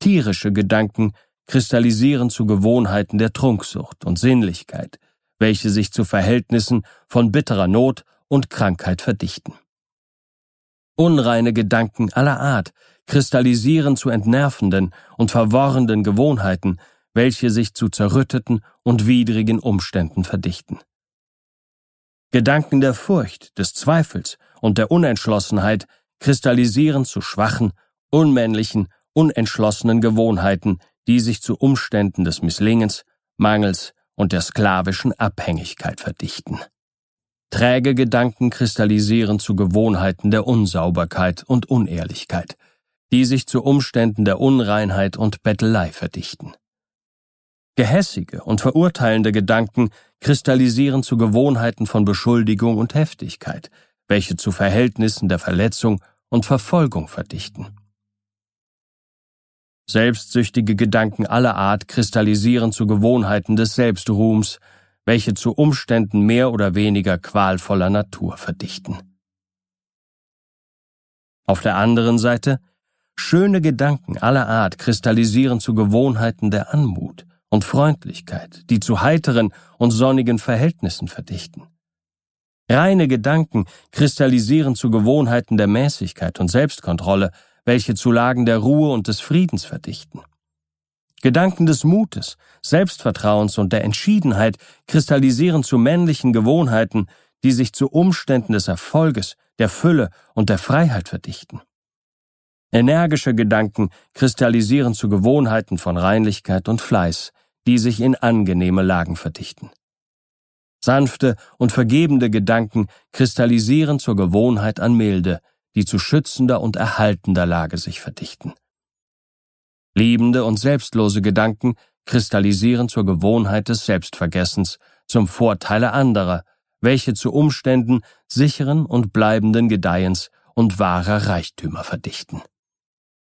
Tierische Gedanken kristallisieren zu Gewohnheiten der Trunksucht und Sinnlichkeit, welche sich zu Verhältnissen von bitterer Not und Krankheit verdichten. Unreine Gedanken aller Art kristallisieren zu entnervenden und verworrenen Gewohnheiten, welche sich zu zerrütteten und widrigen Umständen verdichten. Gedanken der Furcht, des Zweifels und der Unentschlossenheit kristallisieren zu schwachen, unmännlichen, unentschlossenen Gewohnheiten, die sich zu Umständen des Misslingens, Mangels und der sklavischen Abhängigkeit verdichten. Träge Gedanken kristallisieren zu Gewohnheiten der Unsauberkeit und Unehrlichkeit, die sich zu Umständen der Unreinheit und Bettelei verdichten. Gehässige und verurteilende Gedanken kristallisieren zu Gewohnheiten von Beschuldigung und Heftigkeit, welche zu Verhältnissen der Verletzung und Verfolgung verdichten. Selbstsüchtige Gedanken aller Art kristallisieren zu Gewohnheiten des Selbstruhms, welche zu Umständen mehr oder weniger qualvoller Natur verdichten. Auf der anderen Seite, schöne Gedanken aller Art kristallisieren zu Gewohnheiten der Anmut und Freundlichkeit, die zu heiteren und sonnigen Verhältnissen verdichten. Reine Gedanken kristallisieren zu Gewohnheiten der Mäßigkeit und Selbstkontrolle, welche zu Lagen der Ruhe und des Friedens verdichten. Gedanken des Mutes, Selbstvertrauens und der Entschiedenheit kristallisieren zu männlichen Gewohnheiten, die sich zu Umständen des Erfolges, der Fülle und der Freiheit verdichten. Energische Gedanken kristallisieren zu Gewohnheiten von Reinlichkeit und Fleiß, die sich in angenehme Lagen verdichten. Sanfte und vergebende Gedanken kristallisieren zur Gewohnheit an Milde, die zu schützender und erhaltender Lage sich verdichten. Liebende und selbstlose Gedanken kristallisieren zur Gewohnheit des Selbstvergessens, zum Vorteile anderer, welche zu Umständen sicheren und bleibenden Gedeihens und wahrer Reichtümer verdichten.